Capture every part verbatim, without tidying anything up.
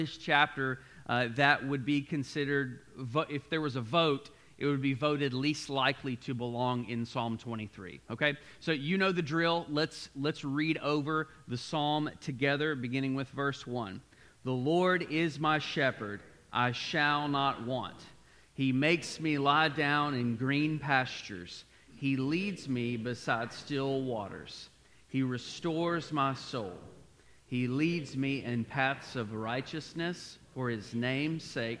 this chapter uh, that would be considered, vo- if there was a vote, it would be voted least likely to belong in Psalm twenty-three. Okay, so you know the drill. Let's let's read over the psalm together, beginning with verse one. The Lord is my shepherd; I shall not want. He makes me lie down in green pastures. He leads me beside still waters. He restores my soul. He leads me in paths of righteousness for his name's sake.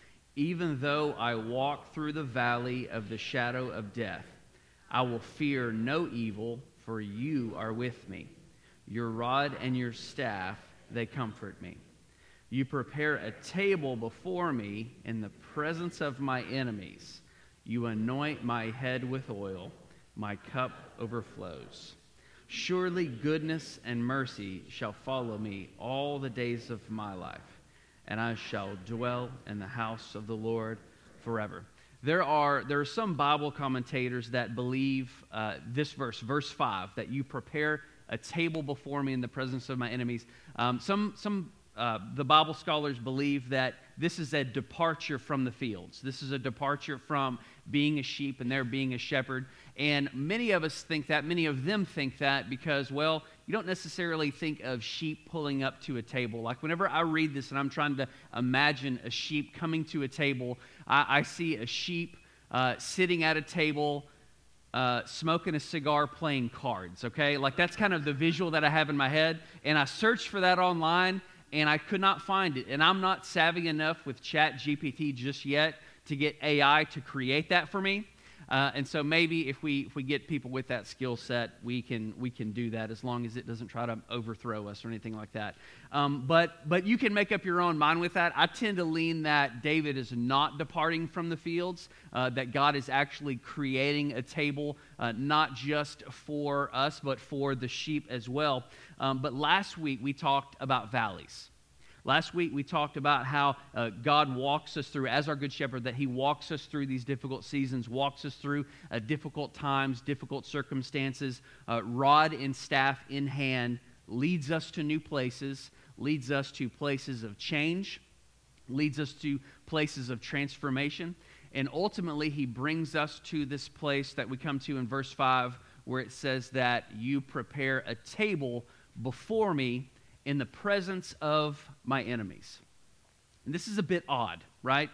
Even though I walk through the valley of the shadow of death, I will fear no evil, for you are with me. Your rod and your staff, they comfort me. You prepare a table before me in the presence of my enemies. You anoint my head with oil. My cup overflows. Surely goodness and mercy shall follow me all the days of my life, and I shall dwell in the house of the Lord forever. There are there are some Bible commentators that believe uh, this verse, verse five, that you prepare a table before me in the presence of my enemies. Um, some some uh, the Bible scholars believe that this is a departure from the fields. This is a departure from being a sheep and there being a shepherd. And many of us think that, many of them think that because, well, you don't necessarily think of sheep pulling up to a table. Like whenever I read this and I'm trying to imagine a sheep coming to a table, I, I see a sheep uh, sitting at a table, uh, smoking a cigar, playing cards, okay? Like that's kind of the visual that I have in my head. And I searched for that online and I could not find it. And I'm not savvy enough with Chat G P T just yet to get A I to create that for me. Uh, and so maybe if we if we get people with that skill set, we can we can do that as long as it doesn't try to overthrow us or anything like that. Um, but but you can make up your own mind with that. I tend to lean that David is not departing from the fields, uh, that God is actually creating a table, uh, not just for us, but for the sheep as well. Um, but last week we talked about valleys. Last week we talked about how uh, God walks us through, as our good shepherd, that he walks us through these difficult seasons, walks us through uh, difficult times, difficult circumstances, uh, rod and staff in hand, leads us to new places, leads us to places of change, leads us to places of transformation, and ultimately he brings us to this place that we come to in verse five where it says that you prepare a table before me in the presence of my enemies. And this is a bit odd, right?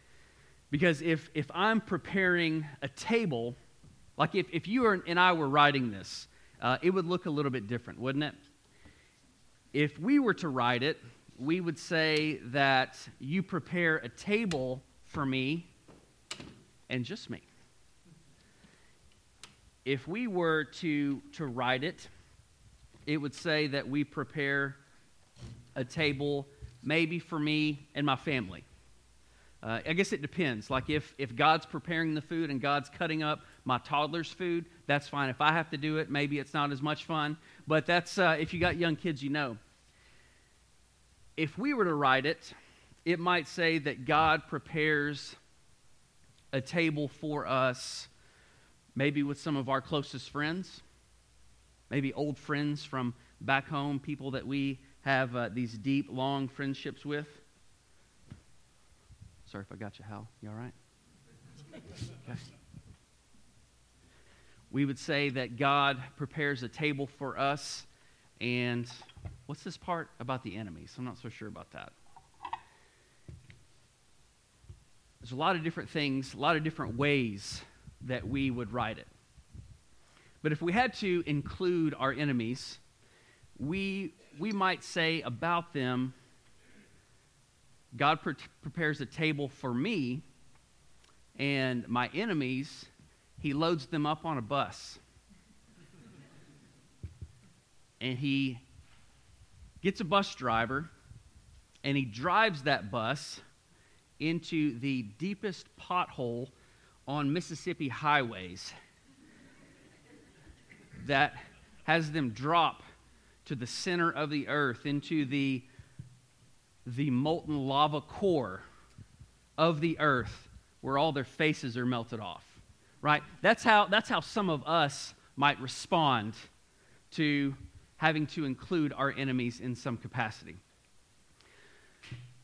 Because if if I'm preparing a table, like if, if you and I were writing this, uh, it would look a little bit different, wouldn't it? If we were to write it, we would say that you prepare a table for me and just me. If we were to, to write it, it would say that we prepare a table maybe for me and my family. Uh, I guess it depends. Like if, if God's preparing the food and God's cutting up my toddler's food, that's fine. If I have to do it, maybe it's not as much fun. But that's uh, if you got young kids, you know. If we were to write it, it might say that God prepares a table for us maybe with some of our closest friends, maybe old friends from back home, people that we have uh, these deep, long friendships with. Sorry if I got you, Hal. You all right? Okay. We would say that God prepares a table for us, and what's this part about the enemies? I'm not so sure about that. There's a lot of different things, a lot of different ways that we would write it. But if we had to include our enemies, we we might say about them, God pre- prepares a table for me, and my enemies, he loads them up on a bus. And he gets a bus driver, and he drives that bus into the deepest pothole on Mississippi highways that has them drop to the center of the earth, into the, the molten lava core of the earth, where all their faces are melted off, right? That's how, that's how some of us might respond to having to include our enemies in some capacity.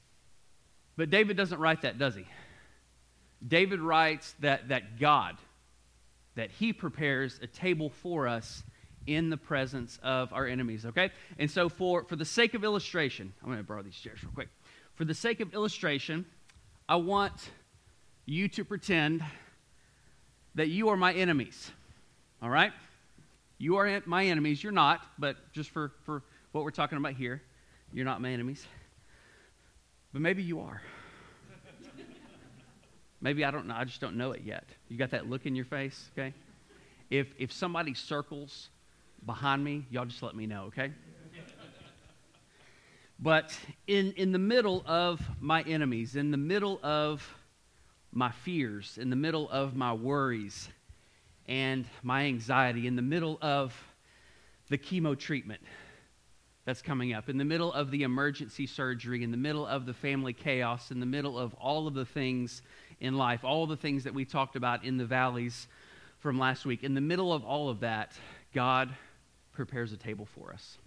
But David doesn't write that, does he? David writes that, that God, that he prepares a table for us in the presence of our enemies, okay? And so for, for the sake of illustration, I'm going to borrow these chairs real quick. For the sake of illustration, I want you to pretend that you are my enemies, all right? You are my enemies. You're not, but just for, for what we're talking about here, you're not my enemies. But maybe you are. Maybe I don't know. I just don't know it yet. You got that look in your face, okay? If if somebody circles behind me, y'all just let me know, okay? But in, in the middle of my enemies, in the middle of my fears, in the middle of my worries and my anxiety, in the middle of the chemo treatment that's coming up, in the middle of the emergency surgery, in the middle of the family chaos, in the middle of all of the things in life, all the things that we talked about in the valleys from last week, in the middle of all of that, God prepares a table for us.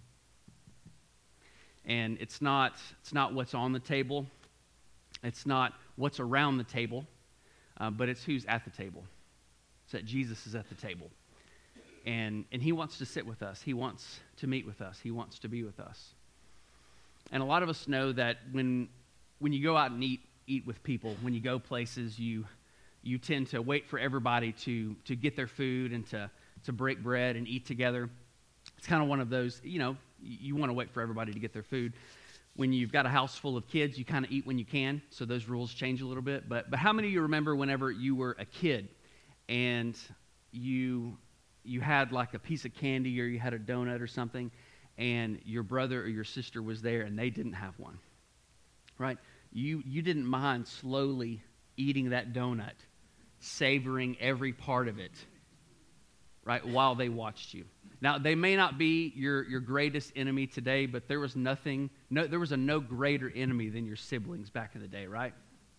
And it's not, it's not what's on the table. It's not what's around the table, uh, but it's who's at the table. It's that Jesus is at the table. And, and he wants to sit with us. He wants to meet with us. He wants to be with us. And a lot of us know that when, when you go out and eat, eat with people, when you go places, you, you tend to wait for everybody to, to get their food and to, to break bread and eat together. It's kind of one of those, you know, you want to wait for everybody to get their food. When you've got a house full of kids, you kind of eat when you can, so those rules change a little bit. But but how many of you remember whenever you were a kid and you you had like a piece of candy or you had a donut or something, and your brother or your sister was there and they didn't have one, right? You you didn't mind slowly eating that donut, savoring every part of it, right, while they watched you. Now, they may not be your, your greatest enemy today, but there was nothing, no, there was a no greater enemy than your siblings back in the day, right?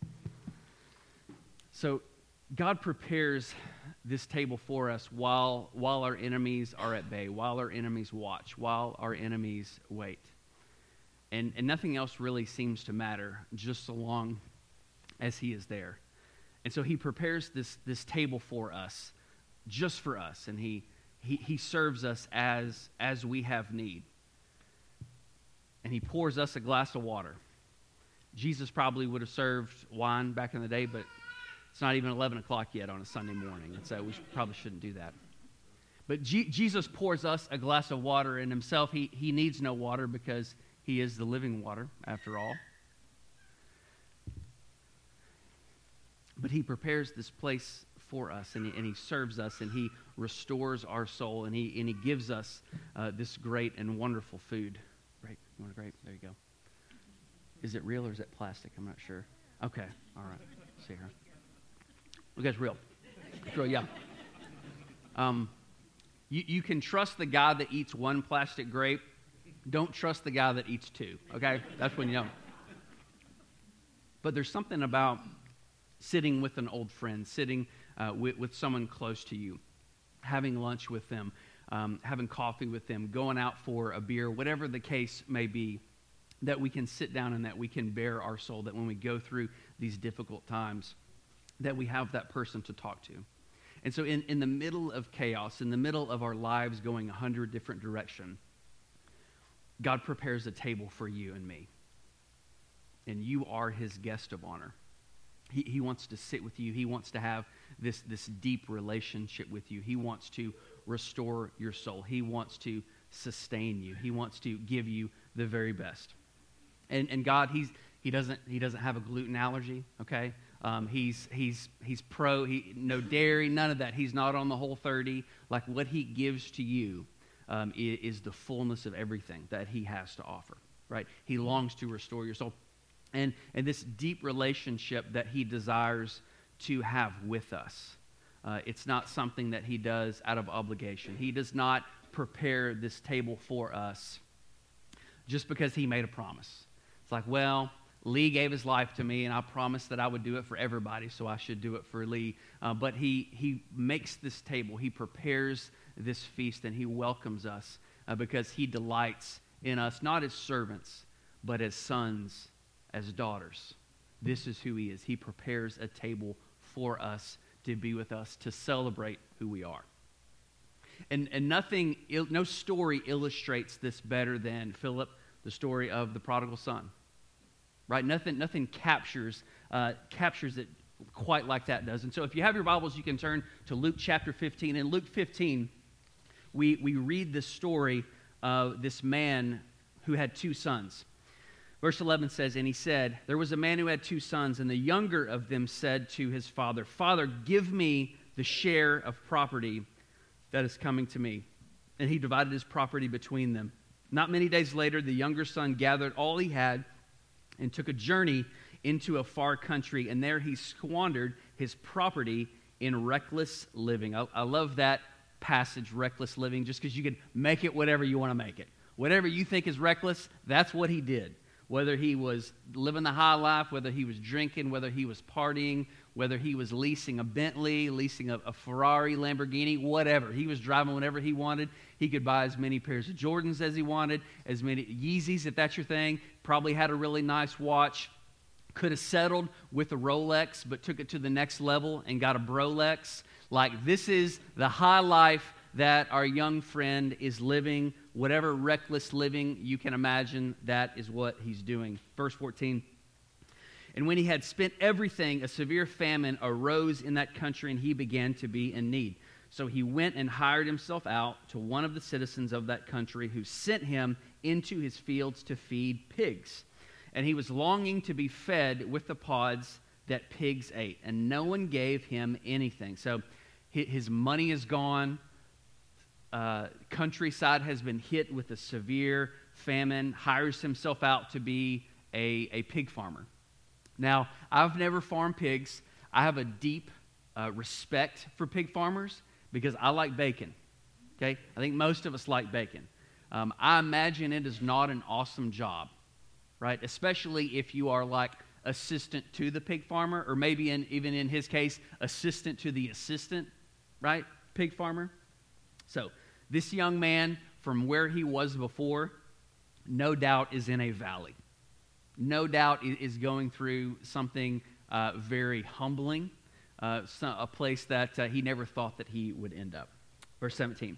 So God prepares this table for us while, while our enemies are at bay, while our enemies watch, while our enemies wait. And, and nothing else really seems to matter, just so long as he is there. And so he prepares this, this table for us, just for us, and he He, he serves us as, as we have need. And he pours us a glass of water. Jesus probably would have served wine back in the day, but it's not even eleven o'clock yet on a Sunday morning, and so we should, probably shouldn't do that. But G- Jesus pours us a glass of water, and himself, he, he needs no water because he is the living water, after all. But he prepares this place for us, and he, and he serves us, and he restores our soul, and he and he gives us uh, this great and wonderful food. Great, you want a grape? There you go. Is it real or is it plastic? I'm not sure. Okay, all right. Let's see here. Okay, it's real. It's real, yeah. Um, you you can trust the guy that eats one plastic grape. Don't trust the guy that eats two. Okay, that's when you know. But there's something about sitting with an old friend, sitting uh, with, with someone close to you, having lunch with them, um, having coffee with them, going out for a beer, whatever the case may be, that we can sit down and that we can bear our soul, that when we go through these difficult times, that we have that person to talk to. And so in, in the middle of chaos, in the middle of our lives going a hundred different directions, God prepares a table for you and me. And you are his guest of honor. He, he wants to sit with you. He wants to have this, this deep relationship with you. He wants to restore your soul. He wants to sustain you. He wants to give you the very best. And and God, he's he doesn't he doesn't have a gluten allergy. Okay, um, he's he's he's pro. He no dairy, none of that. He's not on the Whole thirty. Like what he gives to you um, is, is the fullness of everything that he has to offer. Right? He longs to restore your soul. And, and this deep relationship that he desires to have with us. Uh, it's not something that he does out of obligation. He does not prepare this table for us just because he made a promise. It's like, well, Lee gave his life to me, and I promised that I would do it for everybody, so I should do it for Lee. Uh, but he, he makes this table. He prepares this feast, and he welcomes us uh, because he delights in us, not as servants, but as sons, as daughters this is who he is. He prepares a table for us to be with us, to celebrate who we are. And, and nothing, no story illustrates this better than, Philip, the story of the prodigal son. Right? Nothing, nothing captures, uh, captures it quite like that does. And so if you have your Bibles, you can turn to Luke chapter fifteen. In Luke fifteen, we, we read the story of this man who had two sons. Verse eleven says, and he said, there was a man who had two sons, and the younger of them said to his father, Father, give me the share of property that is coming to me. And he divided his property between them. Not many days later, the younger son gathered all he had and took a journey into a far country, and there he squandered his property in reckless living. I, I love that passage, reckless living, just because you can make it whatever you want to make it. Whatever you think is reckless, that's what he did. Whether he was living the high life, whether he was drinking, whether he was partying, whether he was leasing a Bentley, leasing a, a Ferrari, Lamborghini, whatever. He was driving whatever he wanted. He could buy as many pairs of Jordans as he wanted, as many Yeezys, if that's your thing. Probably had a really nice watch. Could have settled with a Rolex, but took it to the next level and got a Brolex. Like, this is the high life that our young friend is living. Whatever reckless living you can imagine, that is what he's doing. Verse fourteen, and when he had spent everything, a severe famine arose in that country, and he began to be in need. So he went and hired himself out to one of the citizens of that country, who sent him into his fields to feed pigs. And he was longing to be fed with the pods that pigs ate, and no one gave him anything. So his money is gone. Uh, countryside has been hit with a severe famine, hires himself out to be a, a pig farmer. Now, I've never farmed pigs. I have a deep uh, respect for pig farmers because I like bacon. Okay? I think most of us like bacon. Um, I imagine it is not an awesome job, right? Especially if you are like assistant to the pig farmer, or maybe in, even in his case, assistant to the assistant, right? Pig farmer. So, this young man, from where he was before, no doubt is in a valley. No doubt is going through something uh, very humbling, uh, a place that uh, he never thought that he would end up. Verse seventeen.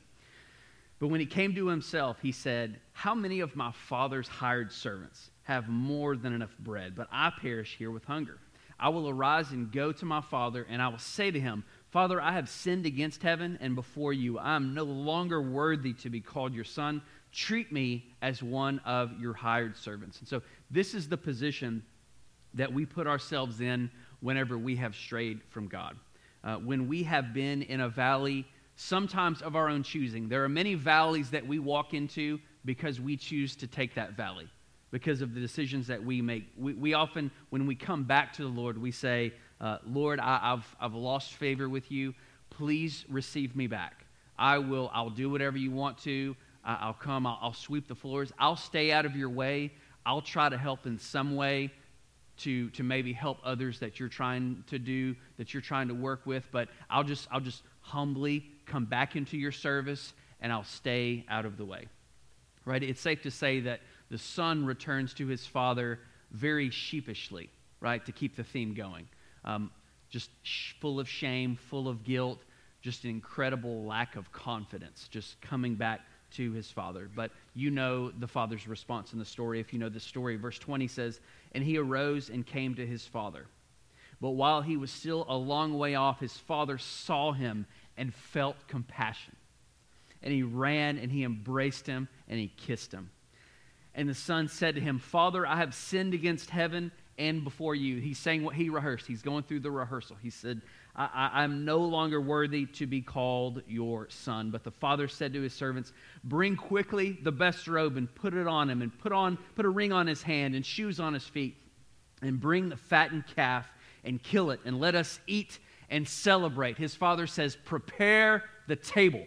But when he came to himself, he said, how many of my father's hired servants have more than enough bread, but I perish here with hunger? I will arise and go to my father, and I will say to him, Father, I have sinned against heaven and before you. I am no longer worthy to be called your son. Treat me as one of your hired servants. And so this is the position that we put ourselves in whenever we have strayed from God. Uh, when we have been in a valley, sometimes of our own choosing. There are many valleys that we walk into because we choose to take that valley, because of the decisions that we make. We, we often, when we come back to the Lord, we say, uh, Lord, I, I've, I've lost favor with you. Please receive me back. I will, I'll do whatever you want to. I, I'll come, I'll, I'll sweep the floors. I'll stay out of your way. I'll try to help in some way to, to maybe help others that you're trying to do, that you're trying to work with. But I'll just, I'll just humbly come back into your service, and I'll stay out of the way. Right? It's safe to say that the son returns to his father very sheepishly, right, to keep the theme going. Um, just sh- full of shame, full of guilt, just an incredible lack of confidence, just coming back to his father. But you know the father's response in the story. If you know the story, verse twenty says, and he arose and came to his father. But while he was still a long way off, his father saw him and felt compassion. And he ran and he embraced him and he kissed him. And the son said to him, Father, I have sinned against heaven and before you. He's saying what he rehearsed. He's going through the rehearsal. He said, I, I, I'm no longer worthy to be called your son. But the father said to his servants, bring quickly the best robe and put it on him, and put on put a ring on his hand and shoes on his feet, and bring the fattened calf and kill it, and let us eat and celebrate. His father says, prepare the table.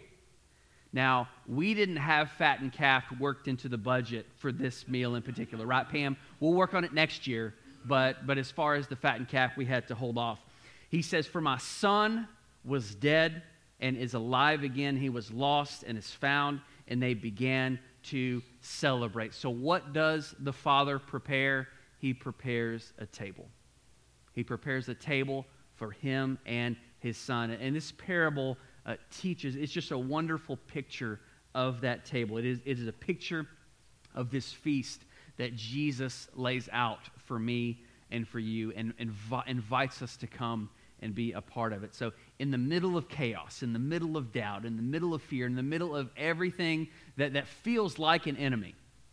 Now, we didn't have fattened calf worked into the budget for this meal in particular, right, Pam? We'll work on it next year, but, but as far as the fattened calf, we had to hold off. He says, for my son was dead and is alive again. He was lost and is found, and they began to celebrate. So what does the father prepare? He prepares a table. He prepares a table for him and his son. And this parable uh, teaches, it's just a wonderful picture of that table. It is, it is a picture of this feast that Jesus lays out for me and for you, and invi- invites us to come and be a part of it. So in the middle of chaos, in the middle of doubt, in the middle of fear, in the middle of everything that, that feels like an enemy,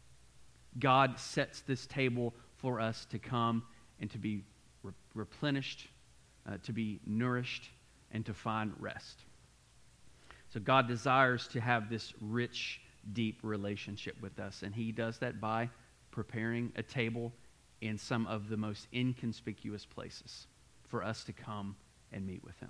God sets this table for us to come and to be re- replenished, uh, to be nourished, and to find rest. So God desires to have this rich, deep relationship with us, and he does that by preparing a table in some of the most inconspicuous places for us to come and meet with him.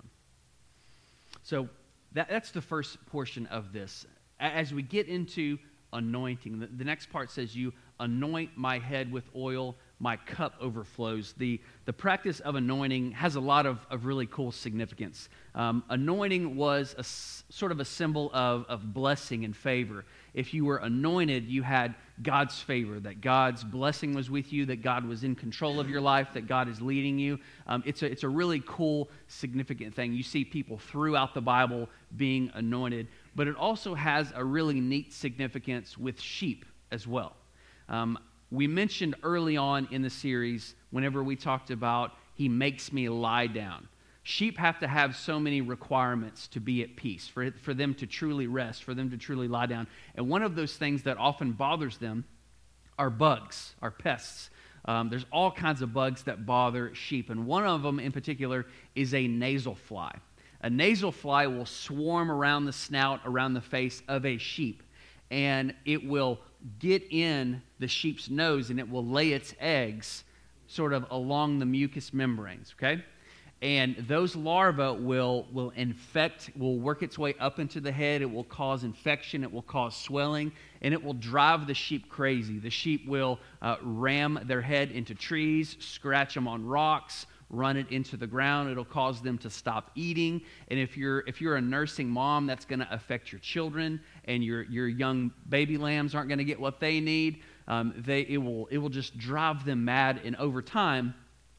So that, that's the first portion of this. As we get into anointing, the, the next part says, you anoint my head with oil, my cup overflows. The, the practice of anointing has a lot of, of really cool significance. Um, anointing was a, sort of a symbol of, of blessing and favor. If you were anointed, you had God's favor, that God's blessing was with you, that God was in control of your life, that God is leading you. Um, it's, a, it's a really cool, significant thing. You see people throughout the Bible being anointed, but it also has a really neat significance with sheep as well. Um, we mentioned early on in the series, whenever we talked about he makes me lie down. Sheep have to have so many requirements to be at peace, for, for them to truly rest, for them to truly lie down. And one of those things that often bothers them are bugs, are pests. Um, there's all kinds of bugs that bother sheep, and one of them in particular is a nasal fly. A nasal fly will swarm around the snout, around the face of a sheep, and it will get in the sheep's nose, and it will lay its eggs sort of along the mucous membranes, okay? And those larvae will, will infect, will work its way up into the head. It will cause infection. It will cause swelling. And it will drive the sheep crazy. The sheep will uh, ram their head into trees, scratch them on rocks, run it into the ground. It'll cause them to stop eating. And if you're if you're a nursing mom, that's going to affect your children. And your, your young baby lambs aren't going to get what they need. Um, they it will it will just drive them mad. And over time,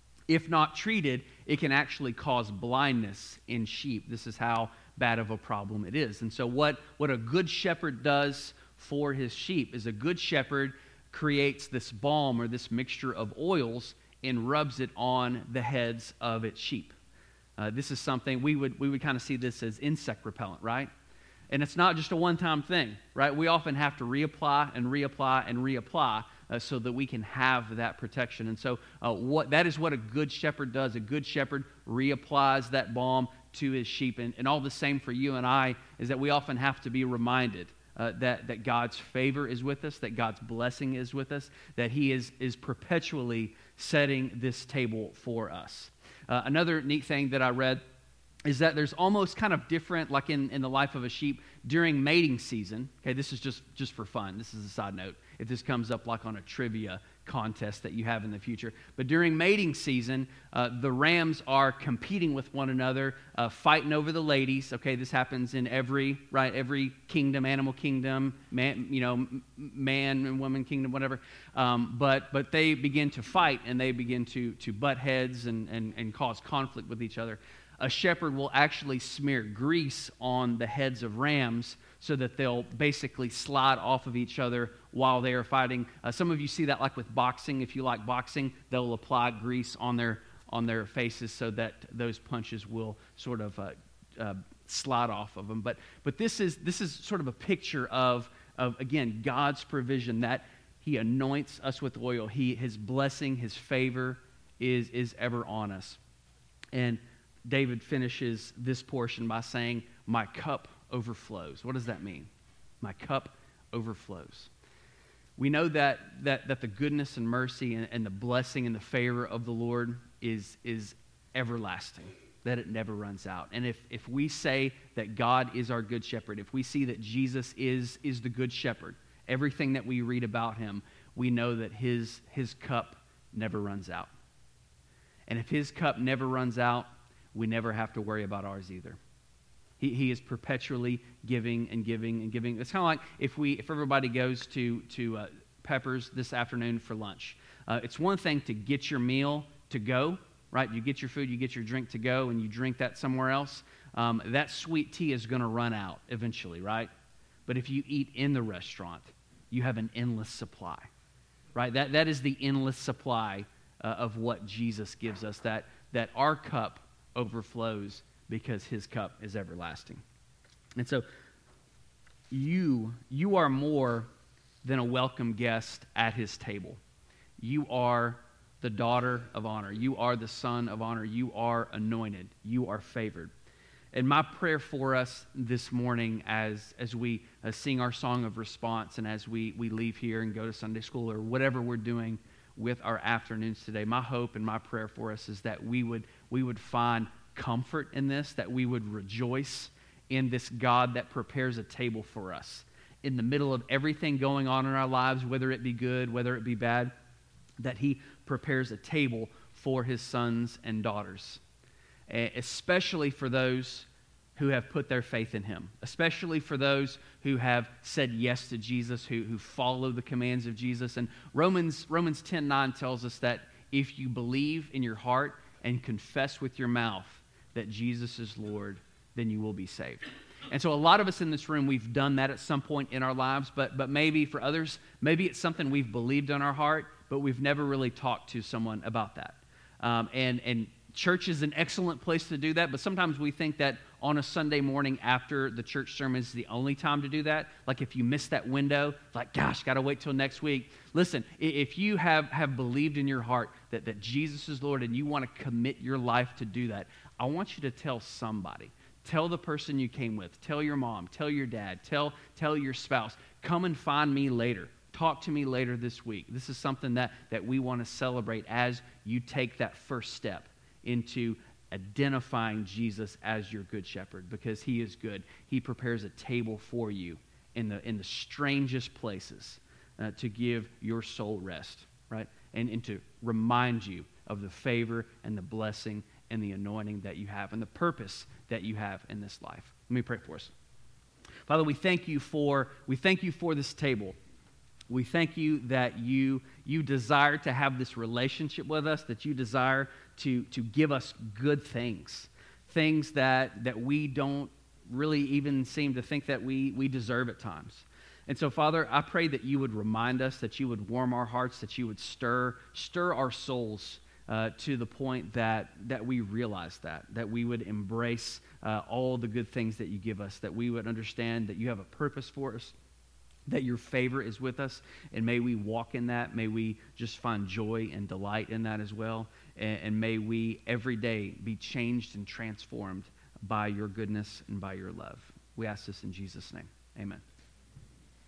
if not treated, it can actually cause blindness in sheep. This is how bad of a problem it is. And so what, what a good shepherd does for his sheep is a good shepherd creates this balm or this mixture of oils and rubs it on the heads of its sheep. Uh, this is something, we would, we would kind of see this as insect repellent, right? And it's not just a one-time thing, right? We often have to reapply and reapply and reapply Uh, so that we can have that protection. And so uh, what that is what a good shepherd does. A good shepherd reapplies that balm to his sheep. And, and all the same for you and I is that we often have to be reminded uh, that, that God's favor is with us, that God's blessing is with us, that he is, is perpetually setting this table for us. Uh, another neat thing that I read is that there's almost kind of different, like in, in the life of a sheep, during mating season. Okay, this is just, just for fun. This is a side note. If this comes up like on a trivia contest that you have in the future. But during mating season, uh, the rams are competing with one another, uh, fighting over the ladies. Okay, this happens in every, right, every kingdom, animal kingdom, man, you know, man and woman kingdom, whatever. Um, but but they begin to fight, and they begin to, to butt heads and, and, and cause conflict with each other. A shepherd will actually smear grease on the heads of rams so that they'll basically slide off of each other while they are fighting. Uh, some of you see that like with boxing. If you like boxing, they'll apply grease on their on their faces so that those punches will sort of uh, uh, slide off of them. But but this is this is sort of a picture of of again God's provision, that he anoints us with oil. He his blessing, his favor is is ever on us. And David finishes this portion by saying, "My cup overflows." What does that mean? My cup overflows. We know that that, that the goodness and mercy and, and the blessing and the favor of the Lord is, is everlasting, that it never runs out. And if, if we say that God is our good shepherd, if we see that Jesus is, is the good shepherd, everything that we read about him, we know that his, his cup never runs out. And if his cup never runs out, we never have to worry about ours either. He, he is perpetually giving and giving and giving. It's kind of like if we if everybody goes to, to uh, Pepper's this afternoon for lunch. Uh, it's one thing to get your meal to go, right? You get your food, you get your drink to go, and you drink that somewhere else. Um, that sweet tea is going to run out eventually, right? But if you eat in the restaurant, you have an endless supply, right? That that is the endless supply uh, of what Jesus gives us, that, that our cup overflows because his cup is everlasting. And so you, you are more than a welcome guest at his table. You are the daughter of honor. You are the son of honor. You are anointed. You are favored. And my prayer for us this morning as, as we uh, sing our song of response and as we, we leave here and go to Sunday school or whatever we're doing with our afternoons today, my hope and my prayer for us is that we would, we would find comfort in this, that we would rejoice in this God that prepares a table for us in the middle of everything going on in our lives, whether it be good, whether it be bad, that he prepares a table for his sons and daughters, especially for those who have put their faith in him, especially for those who have said yes to Jesus, who, who follow the commands of Jesus. And Romans, Romans ten nine tells us that if you believe in your heart and confess with your mouth that Jesus is Lord, then you will be saved. And so a lot of us in this room, we've done that at some point in our lives, but, but maybe for others, maybe it's something we've believed in our heart, but we've never really talked to someone about that. Um, and, and church is an excellent place to do that, but sometimes we think that on a Sunday morning after the church sermon is the only time to do that. Like if you miss that window, like, gosh, got to wait till next week. Listen, if you have, have believed in your heart that, that Jesus is Lord and you want to commit your life to do that, I want you to tell somebody. Tell the person you came with. Tell your mom. Tell your dad. Tell, tell your spouse. Come and find me later. Talk to me later this week. This is something that, that we want to celebrate as you take that first step into identifying Jesus as your good shepherd, because he is good. He prepares a table for you in the in the strangest places uh, to give your soul rest, right? And, and to remind you of the favor and the blessing and the anointing that you have and the purpose that you have in this life. Let me pray for us. Father, we thank you for we thank you for this table. We thank you that you, you desire to have this relationship with us, that you desire to, to give us good things, things that, that we don't really even seem to think that we, we deserve at times. And so, Father, I pray that you would remind us, that you would warm our hearts, that you would stir, stir our souls uh, to the point that, that we realize that, that we would embrace uh, all the good things that you give us, that we would understand that you have a purpose for us, that your favor is with us, and may we walk in that. May we just find joy and delight in that as well, and, and may we every day be changed and transformed by your goodness and by your love. We ask this in Jesus' name. Amen.